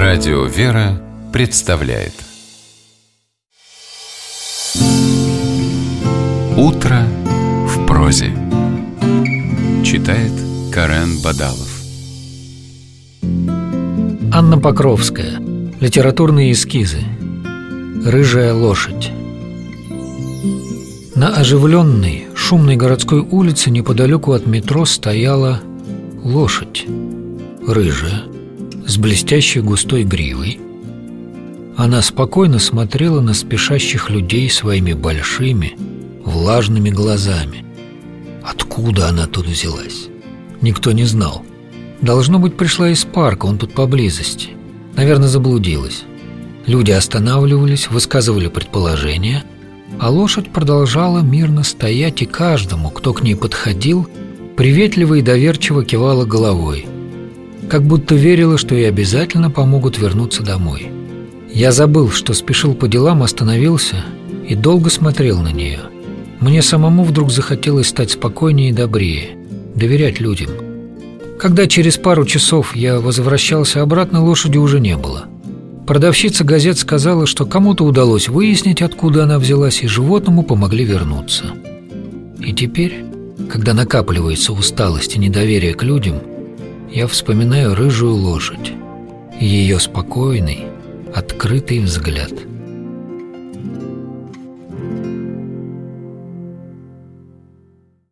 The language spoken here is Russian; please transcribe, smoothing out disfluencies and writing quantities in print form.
Радио «Вера» представляет «Утро в прозе». Читает Карен Бадалов. Анна Покровская. Литературные эскизы. «Рыжая лошадь». На оживленной, шумной городской улице неподалеку от метро стояла лошадь, рыжая, с блестящей густой гривой. Она спокойно смотрела на спешащих людей своими большими, влажными глазами. Откуда она тут взялась? Никто не знал. Должно быть, пришла из парка, он тут поблизости. Наверное, заблудилась. Люди останавливались, высказывали предположения, а лошадь продолжала мирно стоять, и каждому, кто к ней подходил, приветливо и доверчиво кивала головой, как будто верила, что ей обязательно помогут вернуться домой. Я забыл, что спешил по делам, остановился и долго смотрел на нее. Мне самому вдруг захотелось стать спокойнее и добрее, доверять людям. Когда через пару часов я возвращался обратно, лошади уже не было. Продавщица газет сказала, что кому-то удалось выяснить, откуда она взялась, и животному помогли вернуться. И теперь, когда накапливается усталость и недоверие к людям, я вспоминаю рыжую лошадь и ее спокойный, открытый взгляд.